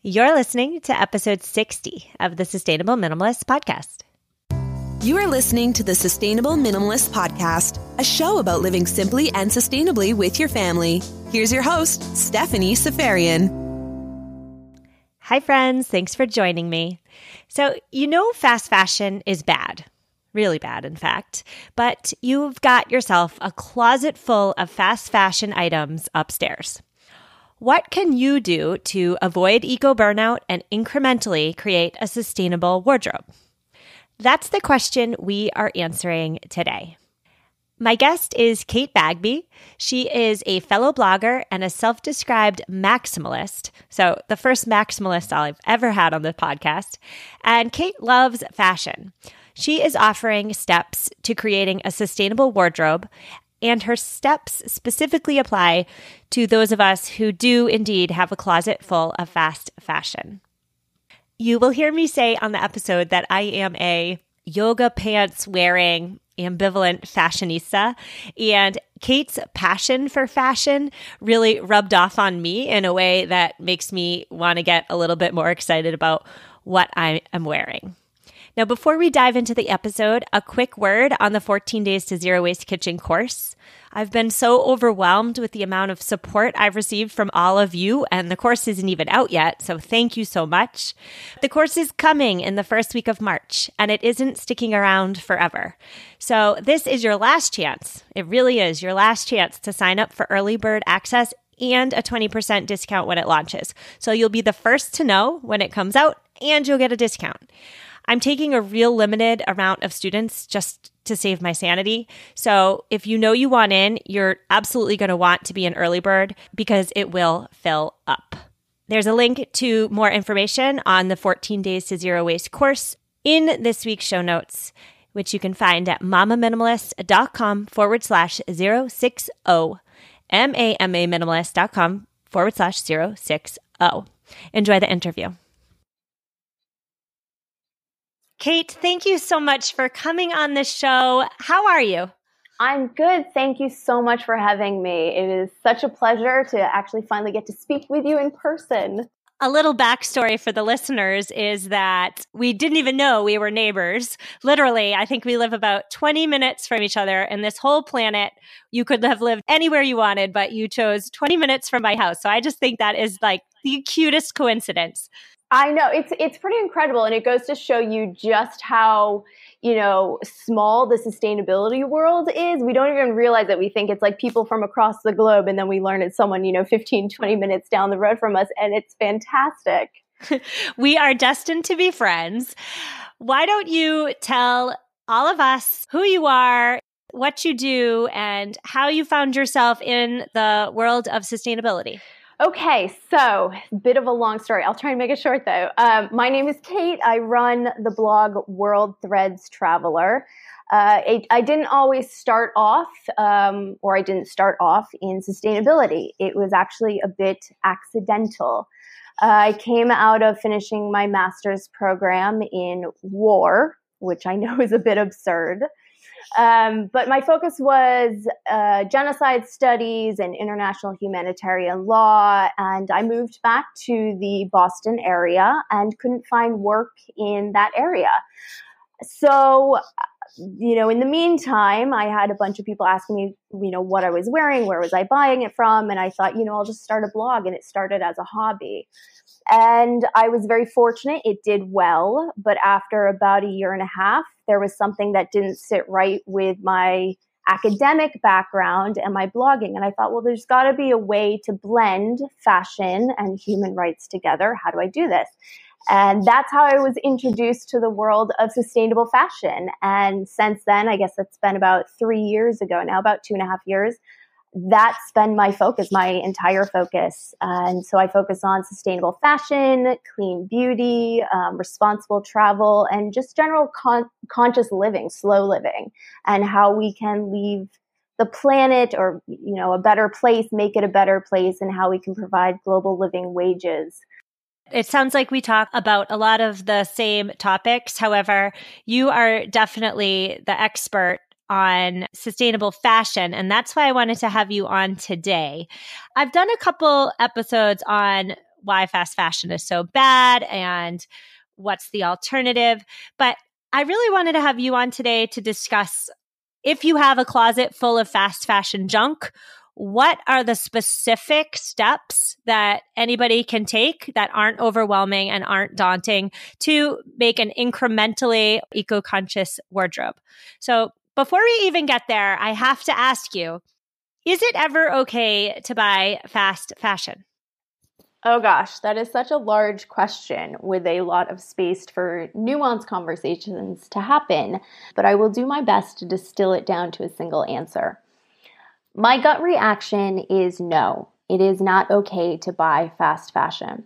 You're listening to episode 60 of the Sustainable Minimalist Podcast. You are listening to the Sustainable Minimalist Podcast, a show about living simply and sustainably with your family. Here's your host, Stephanie Seferian. Hi, friends. Thanks for joining me. So, fast fashion is bad. Really bad, in fact. But you've got yourself a closet full of fast fashion items upstairs. What can you do to avoid eco-burnout and incrementally create a sustainable wardrobe? That's the question we are answering today. My guest is Kate Bagby. She is a fellow blogger and a self-described maximalist. So the first maximalist I've ever had on the podcast. And Kate loves fashion. She is offering steps to creating a sustainable wardrobe, and her steps specifically apply to those of us who do indeed have a closet full of fast fashion. You will hear me say on the episode that I am a yoga pants wearing ambivalent fashionista, and Kate's passion for fashion really rubbed off on me in a way that makes me want to get a little bit more excited about what I am wearing. Now, before we dive into the episode, a quick word on the 14 Days to Zero Waste Kitchen course. I've been so overwhelmed with the amount of support I've received from all of you, and the course isn't even out yet, so thank you so much. The course is coming in the first week of March, and it isn't sticking around forever. So this is your last chance. It really is your last chance to sign up for early bird access and a 20% discount when it launches. So you'll be the first to know when it comes out, and you'll get a discount. I'm taking a real limited amount of students just to save my sanity. So if you know you want in, you're absolutely going to want to be an early bird because it will fill up. There's a link to more information on the 14 Days to Zero Waste course in this week's show notes, which you can find at mamaminimalist.com/060, mamaminimalist.com/060. Enjoy the interview. Kate, thank you so much for coming on the show. How are you? I'm good. Thank you so much for having me. It is such a pleasure to actually finally get to speak with you in person. A little backstory for the listeners is that we didn't even know we were neighbors. Literally, I think we live about 20 minutes from each other, and this whole planet, you could have lived anywhere you wanted, but you chose 20 minutes from my house. So I just think that is like the cutest coincidence. I know it's pretty incredible, and it goes to show you just how, small the sustainability world is. We don't even realize it. We think it's like people from across the globe, and then we learn it's someone, 15, 20 minutes down the road from us, and it's fantastic. We are destined to be friends. Why don't you tell all of us who you are, what you do, and how you found yourself in the world of sustainability? Okay, so a bit of a long story. I'll try and make it short though. My name is Kate. I run the blog World Threads Traveler. I didn't always start off, or I didn't start off in sustainability. It was actually a bit accidental. I came out of finishing my master's program in war, which I know is a bit absurd. But my focus was genocide studies and international humanitarian law, and I moved back to the Boston area and couldn't find work in that area. So, in the meantime, I had a bunch of people asking me, what I was wearing, where was I buying it from, and I thought, I'll just start a blog, and it started as a hobby. And I was very fortunate. It did well. But after about a year and a half, there was something that didn't sit right with my academic background and my blogging. And I thought, well, there's got to be a way to blend fashion and human rights together. How do I do this? And that's how I was introduced to the world of sustainable fashion. And since then, I guess it's been about 3 years ago now, about 2.5 years, that's been my focus, my entire focus. And so I focus on sustainable fashion, clean beauty, responsible travel, and just general conscious living, slow living, and how we can leave the planet or, a better place, make it a better place, and how we can provide global living wages. It sounds like we talk about a lot of the same topics. However, you are definitely the expert on sustainable fashion. And that's why I wanted to have you on today. I've done a couple episodes on why fast fashion is so bad and what's the alternative. But I really wanted to have you on today to discuss, if you have a closet full of fast fashion junk, what are the specific steps that anybody can take that aren't overwhelming and aren't daunting to make an incrementally eco-conscious wardrobe? So before we even get there, I have to ask you, is it ever okay to buy fast fashion? Oh gosh, that is such a large question with a lot of space for nuanced conversations to happen, but I will do my best to distill it down to a single answer. My gut reaction is no, it is not okay to buy fast fashion.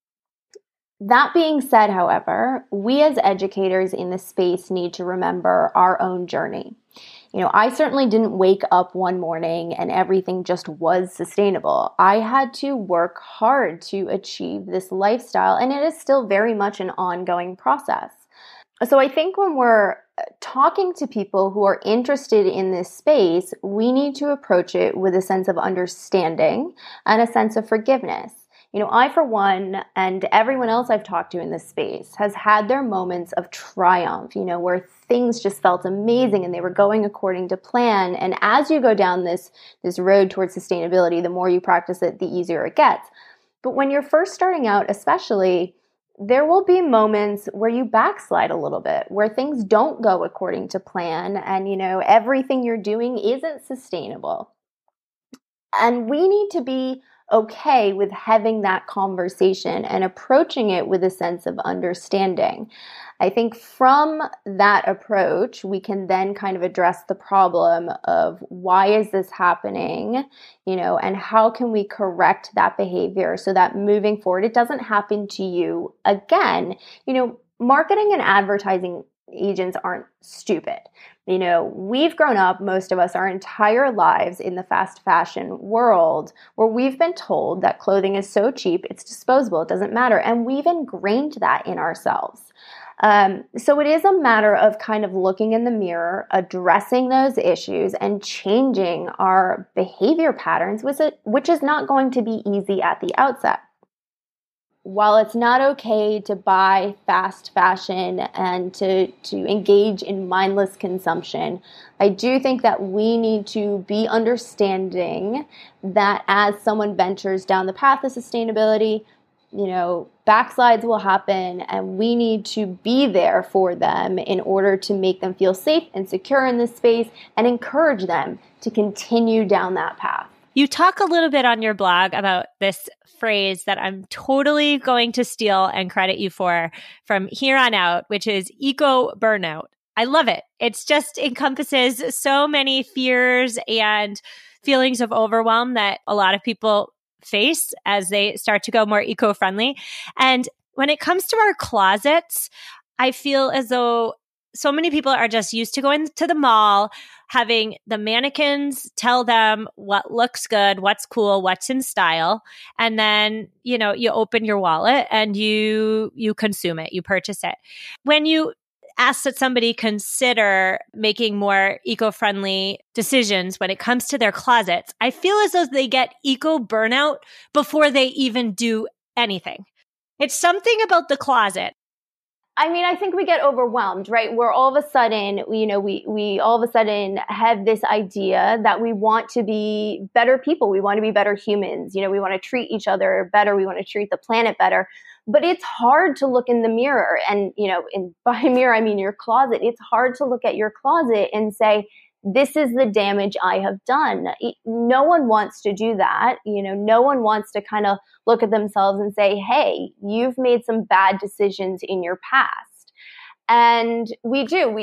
That being said, however, we as educators in this space need to remember our own journey. I certainly didn't wake up one morning and everything just was sustainable. I had to work hard to achieve this lifestyle, and it is still very much an ongoing process. So I think when we're talking to people who are interested in this space, we need to approach it with a sense of understanding and a sense of forgiveness. I, for one, and everyone else I've talked to in this space has had their moments of triumph, where things just felt amazing and they were going according to plan. And as you go down this road towards sustainability, the more you practice it, the easier it gets. But when you're first starting out, especially, there will be moments where you backslide a little bit, where things don't go according to plan and, everything you're doing isn't sustainable. And we need to be okay with having that conversation and approaching it with a sense of understanding. I think from that approach, we can then kind of address the problem of why is this happening, and how can we correct that behavior so that moving forward, it doesn't happen to you again. Marketing and advertising agents aren't stupid. We've grown up, most of us, our entire lives in the fast fashion world where we've been told that clothing is so cheap, it's disposable, it doesn't matter. And we've ingrained that in ourselves. So it is a matter of kind of looking in the mirror, addressing those issues, and changing our behavior patterns, which is not going to be easy at the outset. While it's not okay to buy fast fashion and to engage in mindless consumption, I do think that we need to be understanding that as someone ventures down the path of sustainability, backslides will happen, and we need to be there for them in order to make them feel safe and secure in this space and encourage them to continue down that path. You talk a little bit on your blog about this phrase that I'm totally going to steal and credit you for from here on out, which is eco burnout. I love it. It's just encompasses so many fears and feelings of overwhelm that a lot of people face as they start to go more eco-friendly. And when it comes to our closets, I feel as though so many people are just used to going to the mall, having the mannequins tell them what looks good, what's cool, what's in style. And then, you open your wallet and you consume it, you purchase it. When you ask that somebody consider making more eco-friendly decisions when it comes to their closets, I feel as though they get eco burnout before they even do anything. It's something about the closet. I think we get overwhelmed, right? We're all of a sudden, we all of a sudden have this idea that we want to be better people. We want to be better humans. We want to treat each other better. We want to treat the planet better. But it's hard to look in the mirror and, and by mirror, I mean your closet. It's hard to look at your closet and say, this is the damage I have done. No one wants to do that. No one wants to kind of look at themselves and say, hey, you've made some bad decisions in your past. And we do,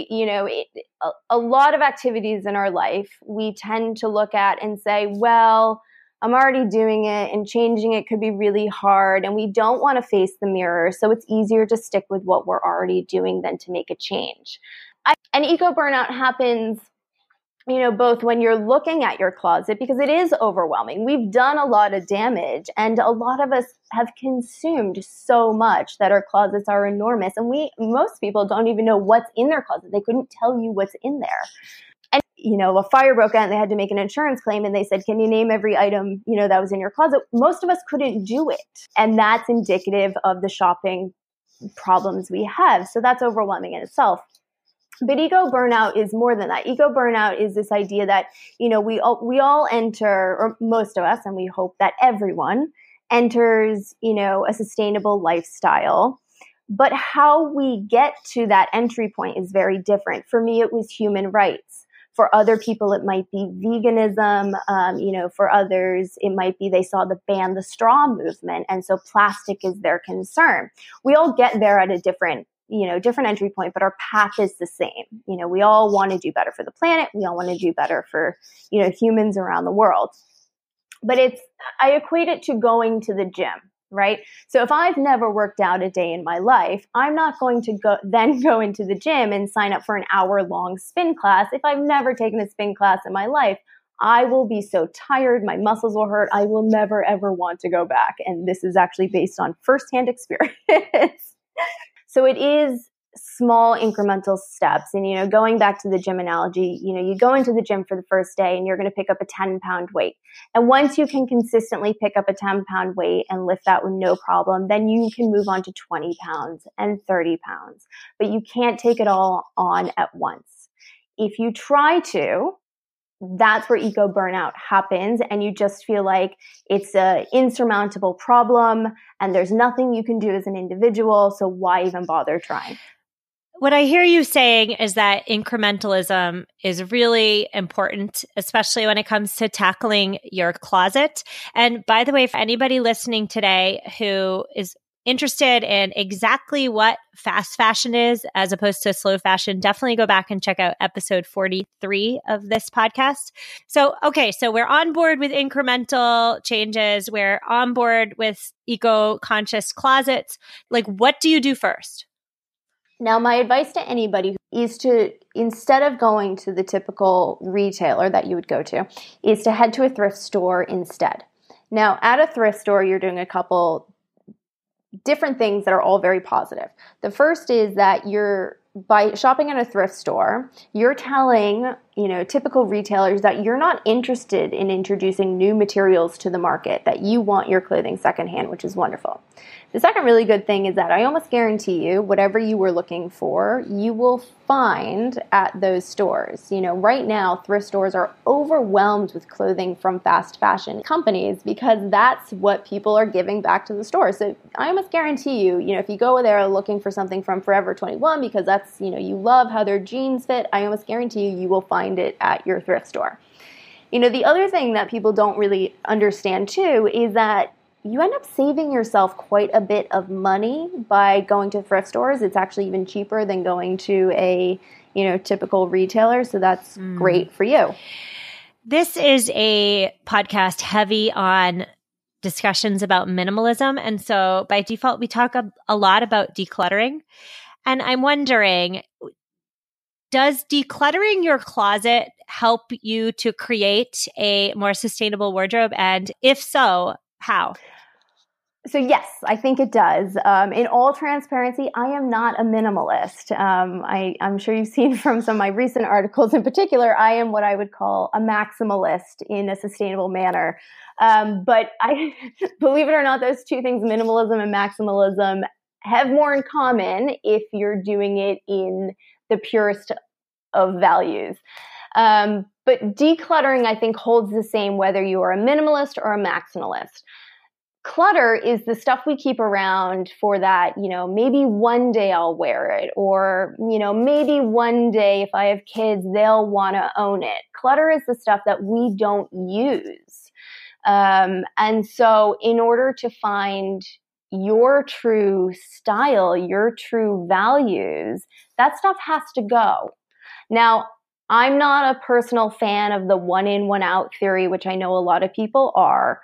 a lot of activities in our life, we tend to look at and say, well, I'm already doing it and changing it could be really hard. And we don't want to face the mirror. So it's easier to stick with what we're already doing than to make a change. And eco burnout happens both when you're looking at your closet, because it is overwhelming. We've done a lot of damage, and a lot of us have consumed so much that our closets are enormous. And most people don't even know what's in their closet. They couldn't tell you what's in there. And, a fire broke out and they had to make an insurance claim and they said, can you name every item, that was in your closet? Most of us couldn't do it. And that's indicative of the shopping problems we have. So that's overwhelming in itself. But ego burnout is more than that. Ego burnout is this idea that, we all enter, or most of us, and we hope that everyone enters, a sustainable lifestyle. But how we get to that entry point is very different. For me, it was human rights. For other people, it might be veganism. For others, it might be they saw the ban the straw movement. And so plastic is their concern. We all get there at a different entry point, but our path is the same. We all want to do better for the planet. We all want to do better for, humans around the world. But I equate it to going to the gym, right? So if I've never worked out a day in my life, I'm not going to go into the gym and sign up for an hour-long spin class. If I've never taken a spin class in my life, I will be so tired. My muscles will hurt. I will never, ever want to go back. And this is actually based on firsthand experience. So it is small incremental steps. And, going back to the gym analogy, you go into the gym for the first day and you're going to pick up a 10-pound weight. And once you can consistently pick up a 10-pound weight and lift that with no problem, then you can move on to 20 pounds and 30 pounds. But you can't take it all on at once. If you try to, that's where ego burnout happens, and you just feel like it's an insurmountable problem and there's nothing you can do as an individual, so why even bother trying? What I hear you saying is that incrementalism is really important, especially when it comes to tackling your closet. And by the way, for anybody listening today who is interested in exactly what fast fashion is as opposed to slow fashion, definitely go back and check out episode 43 of this podcast. So we're on board with incremental changes. We're on board with eco-conscious closets. Like, what do you do first? Now, my advice to anybody is to, instead of going to the typical retailer that you would go to, is to head to a thrift store instead. Now, at a thrift store, you're doing a couple different things that are all very positive. The first is that by shopping at a thrift store, you're telling, typical retailers that you're not interested in introducing new materials to the market, that you want your clothing secondhand, which is wonderful. The second really good thing is that I almost guarantee you, whatever you were looking for, you will find at those stores. Right now, thrift stores are overwhelmed with clothing from fast fashion companies because that's what people are giving back to the store. So I almost guarantee you, if you go there looking for something from Forever 21 because that's, you love how their jeans fit, I almost guarantee you will find it at your thrift store. The other thing that people don't really understand too is that you end up saving yourself quite a bit of money by going to thrift stores. It's actually even cheaper than going to a, typical retailer. So that's great for you. This is a podcast heavy on discussions about minimalism. And so by default, we talk a lot about decluttering. And I'm wondering, does decluttering your closet help you to create a more sustainable wardrobe? And if so, how? So yes, I think it does. In all transparency, I am not a minimalist. I'm sure you've seen from some of my recent articles in particular, I am what I would call a maximalist in a sustainable manner. But I believe it or not, those two things, minimalism and maximalism, have more in common if you're doing it in the purest of values. But decluttering, I think, holds the same whether you are a minimalist or a maximalist. Clutter is the stuff we keep around for that, maybe one day I'll wear it, or, maybe one day if I have kids, they'll want to own it. Clutter is the stuff that we don't use. And so in order to find your true style, your true values, that stuff has to go. Now, I'm not a personal fan of the one in, one out theory, which I know a lot of people are.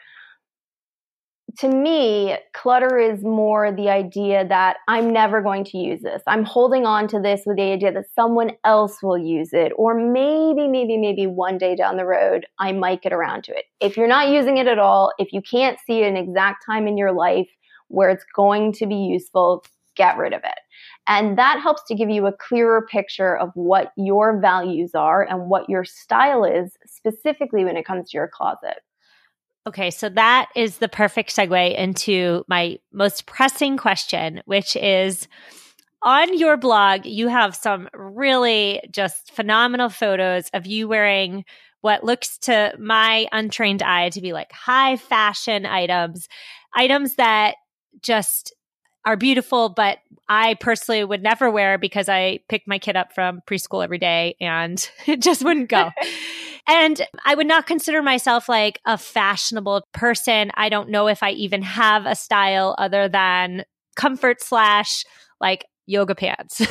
To me, clutter is more the idea that I'm never going to use this. I'm holding on to this with the idea that someone else will use it. Or maybe one day down the road, I might get around to it. If you're not using it at all, if you can't see an exact time in your life where it's going to be useful, get rid of it. And that helps to give you a clearer picture of what your values are and what your style is, specifically when it comes to your closet. Okay, so that is the perfect segue into my most pressing question, which is, on your blog, you have some really just phenomenal photos of you wearing what looks to my untrained eye to be like high fashion items that just are beautiful, but I personally would never wear because I pick my kid up from preschool every day and it just wouldn't go. And I would not consider myself like a fashionable person. I don't know if I even have a style other than comfort / like yoga pants.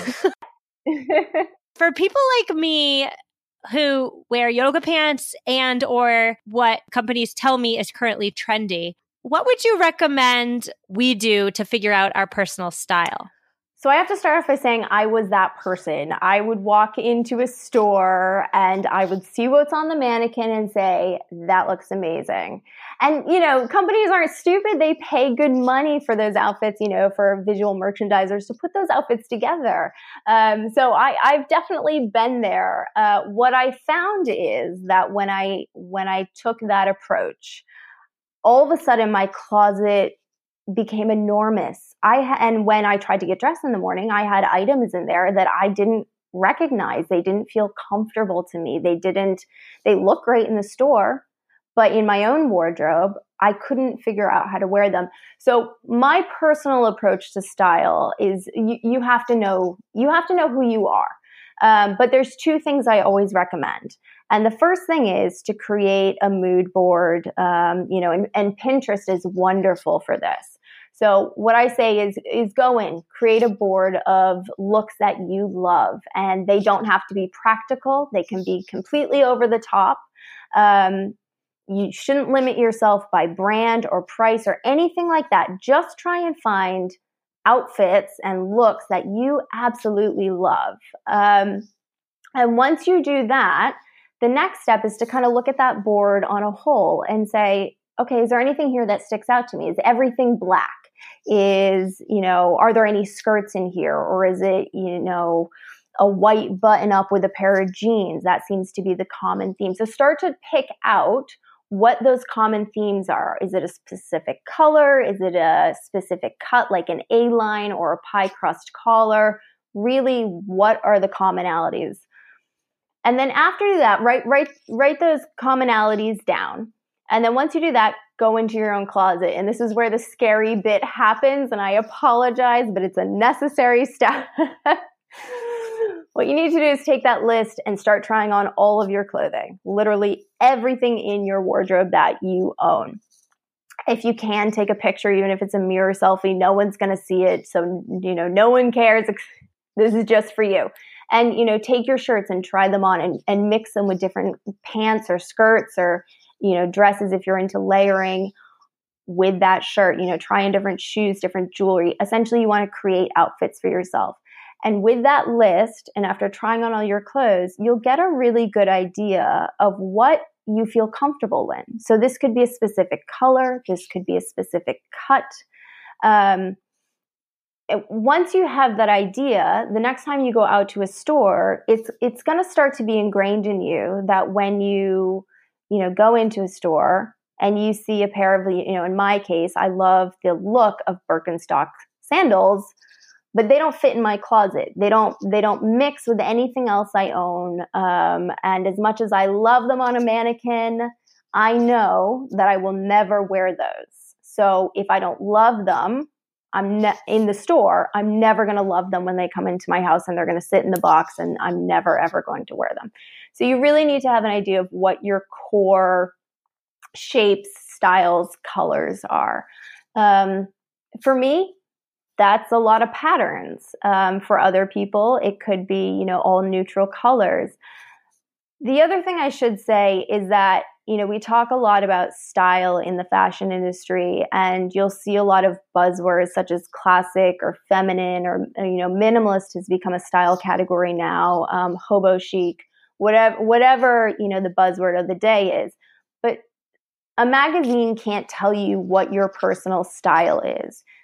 For people like me who wear yoga pants and or what companies tell me is currently trendy, what would you recommend we do to figure out our personal style? So I have to start off by saying I was that person. I would walk into a store and I would see what's on the mannequin and say, that looks amazing. And, companies aren't stupid. They pay good money for those outfits, for visual merchandisers to put those outfits together. So I've definitely been there. What I found is that when I took that approach, all of a sudden my closet became enormous. And when I tried to get dressed in the morning, I had items in there that I didn't recognize. They didn't feel comfortable to me. They look great in the store, but in my own wardrobe, I couldn't figure out how to wear them. So my personal approach to style is you have to know who you are. But there's two things I always recommend. And the first thing is to create a mood board, and Pinterest is wonderful for this. So what I say is go in, create a board of looks that you love, and they don't have to be practical. They can be completely over the top. You shouldn't limit yourself by brand or price or anything like that. Just try and find outfits and looks that you absolutely love. And once you do that, the next step is to kind of look at that board on a whole and say, okay, is there anything here that sticks out to me? Is everything black? Are there any skirts in here? Or is it, a white button up with a pair of jeans? That seems to be the common theme. So start to pick out what those common themes are. Is it a specific color? Is it a specific cut, like an A-line or a pie crust collar? Really, what are the commonalities? And then after that, write those commonalities down. And then once you do that, go into your own closet. And this is where the scary bit happens. And I apologize, but it's a necessary step. What you need to do is take that list and start trying on all of your clothing, literally everything in your wardrobe that you own. If you can, take a picture, even if it's a mirror selfie, no one's going to see it. So, no one cares. This is just for you. And, take your shirts and try them on and mix them with different pants or skirts or, dresses if you're into layering with that shirt. Try on different shoes, different jewelry. Essentially, you want to create outfits for yourself. And with that list, and after trying on all your clothes, you'll get a really good idea of what you feel comfortable in. So this could be a specific color. This could be a specific cut. Once you have that idea, the next time you go out to a store, it's going to start to be ingrained in you that when you go into a store and you see a pair of, in my case, I love the look of Birkenstock sandals, but they don't fit in my closet. They don't mix with anything else I own. And as much as I love them on a mannequin, I know that I will never wear those. So if I don't love them, in the store, I'm never going to love them when they come into my house and they're going to sit in the box and I'm never, ever going to wear them. So you really need to have an idea of what your core shapes, styles, colors are. For me, that's a lot of patterns. For other people, it could be, all neutral colors. The other thing I should say is that, we talk a lot about style in the fashion industry, and you'll see a lot of buzzwords such as classic or feminine or, minimalist has become a style category now, hobo chic, whatever, the buzzword of the day is. But a magazine can't tell you what your personal style is.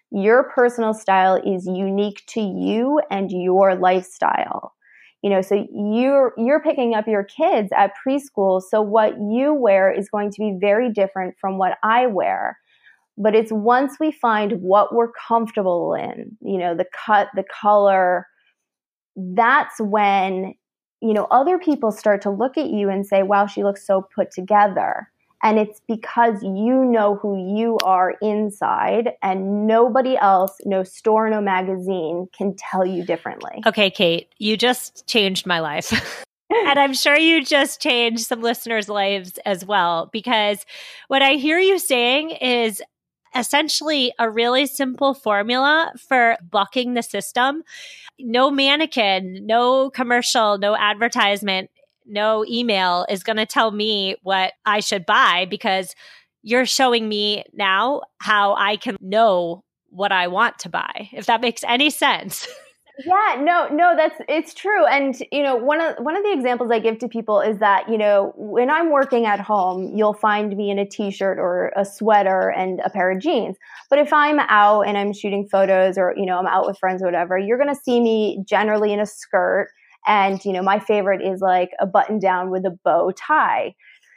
Your personal style is unique to you and your lifestyle. So you're picking up your kids at preschool. So what you wear is going to be very different from what I wear. But it's once we find what we're comfortable in, the cut, the color, that's when, other people start to look at you and say, wow, she looks so put together. And it's because you know who you are inside, and nobody else, no store, no magazine can tell you differently. Okay, Kate, you just changed my life. And I'm sure you just changed some listeners' lives as well, because what I hear you saying is essentially a really simple formula for bucking the system. No mannequin, no commercial, no advertisement, no email is going to tell me what I should buy, because you're showing me now how I can know what I want to buy, if that makes any sense. Yeah, no, it's true. And, one of the examples I give to people is that, when I'm working at home, you'll find me in a t-shirt or a sweater and a pair of jeans. But if I'm out and I'm shooting photos, or, I'm out with friends or whatever, you're going to see me generally in a skirt. And, my favorite is like a button down with a bow tie.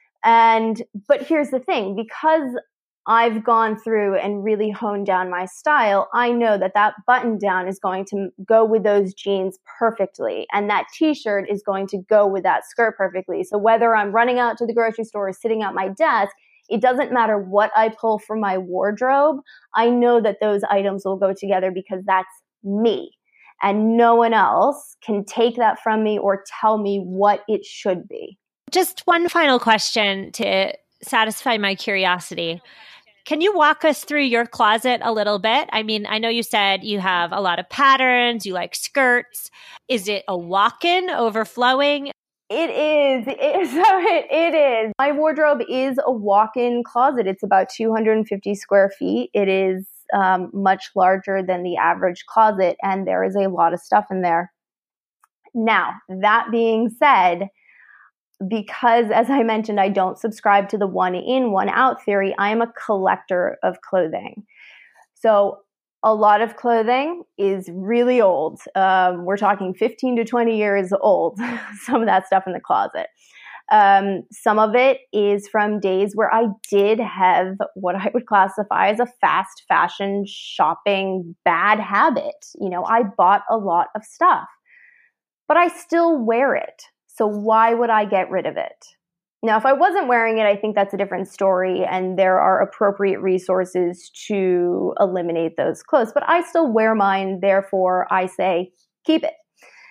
But here's the thing, because I've gone through and really honed down my style, I know that button down is going to go with those jeans perfectly. And that t-shirt is going to go with that skirt perfectly. So whether I'm running out to the grocery store or sitting at my desk, it doesn't matter what I pull from my wardrobe. I know that those items will go together because that's me. And no one else can take that from me or tell me what it should be. Just one final question to satisfy my curiosity. Can you walk us through your closet a little bit? I mean, I know you said you have a lot of patterns, you like skirts. Is it a walk-in overflowing? It is. It is. My wardrobe is a walk-in closet. It's about 250 square feet. It is much larger than the average closet, and there is a lot of stuff in there. Now, that being said, because, as I mentioned, I don't subscribe to the one in, one out theory, I am a collector of clothing. So a lot of clothing is really old. We're talking 15 to 20 years old, some of that stuff in the closet. Some of it is from days where I did have what I would classify as a fast fashion shopping bad habit. I bought a lot of stuff, but I still wear it. So why would I get rid of it? Now, if I wasn't wearing it, I think that's a different story, and there are appropriate resources to eliminate those clothes. But I still wear mine, therefore I say keep it.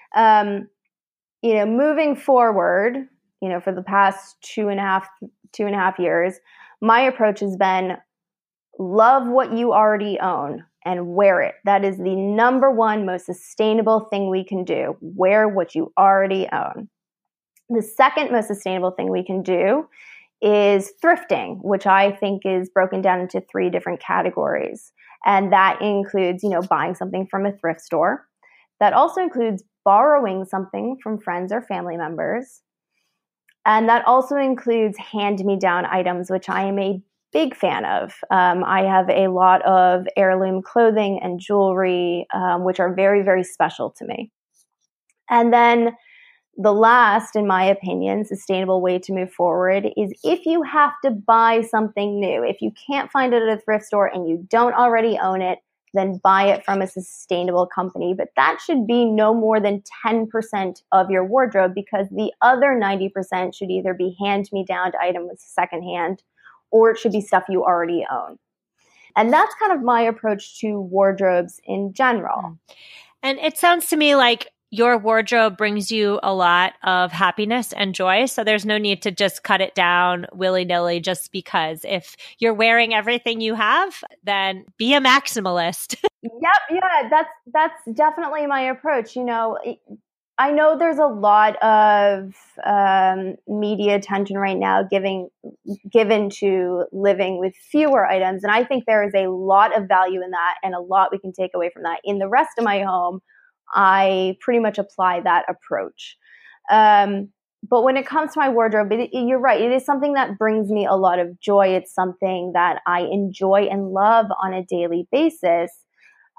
Moving forward, for the past two and a half years, my approach has been love what you already own and wear it. That is the number one most sustainable thing we can do. Wear what you already own. The second most sustainable thing we can do is thrifting, which I think is broken down into 3 different categories. And that includes, buying something from a thrift store. That also includes borrowing something from friends or family members. And that also includes hand-me-down items, which I am a big fan of. I have a lot of heirloom clothing and jewelry, which are very, very special to me. And then the last, in my opinion, sustainable way to move forward is if you have to buy something new, if you can't find it at a thrift store and you don't already own it, then buy it from a sustainable company. But that should be no more than 10% of your wardrobe, because the other 90% should either be hand-me-down items secondhand, or it should be stuff you already own. And that's kind of my approach to wardrobes in general. And it sounds to me like your wardrobe brings you a lot of happiness and joy. So there's no need to just cut it down willy-nilly just because. If you're wearing everything you have, then be a maximalist. Yep. Yeah, that's definitely my approach. I know there's a lot of media attention right now given to living with fewer items. And I think there is a lot of value in that and a lot we can take away from that. In the rest of my home, I pretty much apply that approach. But when it comes to my wardrobe, you're right. It is something that brings me a lot of joy. It's something that I enjoy and love on a daily basis.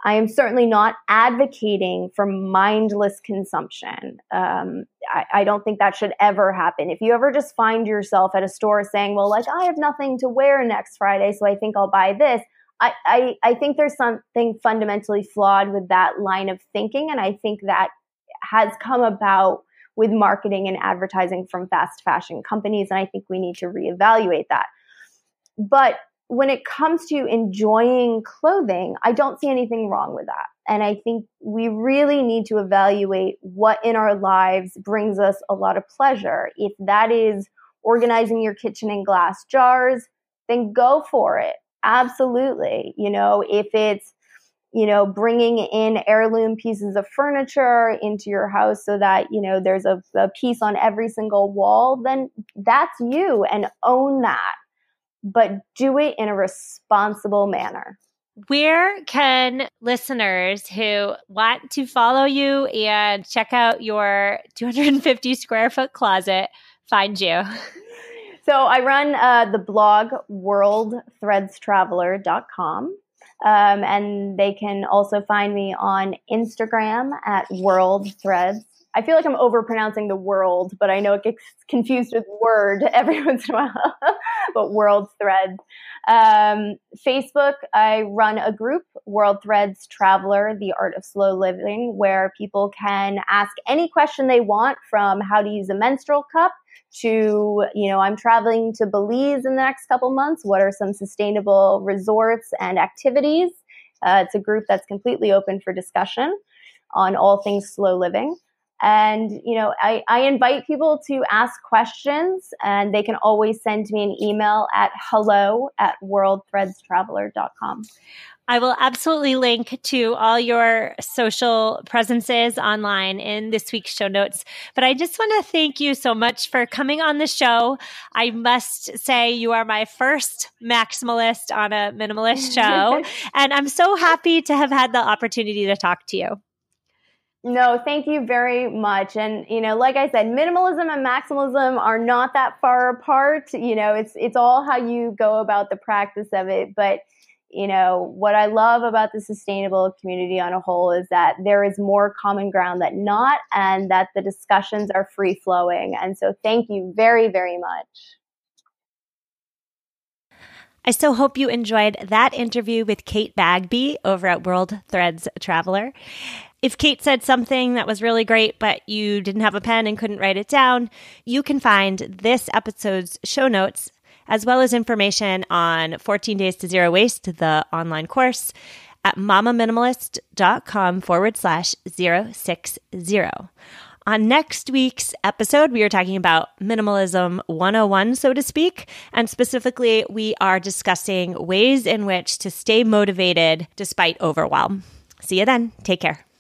I am certainly not advocating for mindless consumption. I don't think that should ever happen. If you ever just find yourself at a store saying, well, like, I have nothing to wear next Friday, so I think I'll buy this. I think there's something fundamentally flawed with that line of thinking. And I think that has come about with marketing and advertising from fast fashion companies. And I think we need to reevaluate that. But when it comes to enjoying clothing, I don't see anything wrong with that. And I think we really need to evaluate what in our lives brings us a lot of pleasure. If that is organizing your kitchen in glass jars, then go for it. Absolutely. If it's, bringing in heirloom pieces of furniture into your house so that, there's a piece on every single wall, then that's you, and own that. But do it in a responsible manner. Where can listeners who want to follow you and check out your 250 square foot closet find you? So I run the blog worldthreadstraveler.com. And they can also find me on Instagram at worldthreads. I feel like I'm overpronouncing the world, but I know it gets confused with word every once in a while, but World Threads. Facebook, I run a group, World Threads Traveler, The Art of Slow Living, where people can ask any question they want, from how to use a menstrual cup to, I'm traveling to Belize in the next couple months. What are some sustainable resorts and activities? It's a group that's completely open for discussion on all things slow living. And, I invite people to ask questions, and they can always send me an email at hello@worldthreadstraveler.com. I will absolutely link to all your social presences online in this week's show notes. But I just want to thank you so much for coming on the show. I must say you are my first maximalist on a minimalist show. And I'm so happy to have had the opportunity to talk to you. No, thank you very much. And, like I said, minimalism and maximalism are not that far apart. It's all how you go about the practice of it. But, what I love about the sustainable community on a whole is that there is more common ground than not, and that the discussions are free flowing. And so thank you very, very much. I so hope you enjoyed that interview with Kate Bagby over at World Threads Traveler. If Kate said something that was really great, but you didn't have a pen and couldn't write it down, you can find this episode's show notes, as well as information on 14 Days to Zero Waste, the online course, at mamaminimalist.com/060. On next week's episode, we are talking about minimalism 101, so to speak. And specifically, we are discussing ways in which to stay motivated despite overwhelm. See you then. Take care.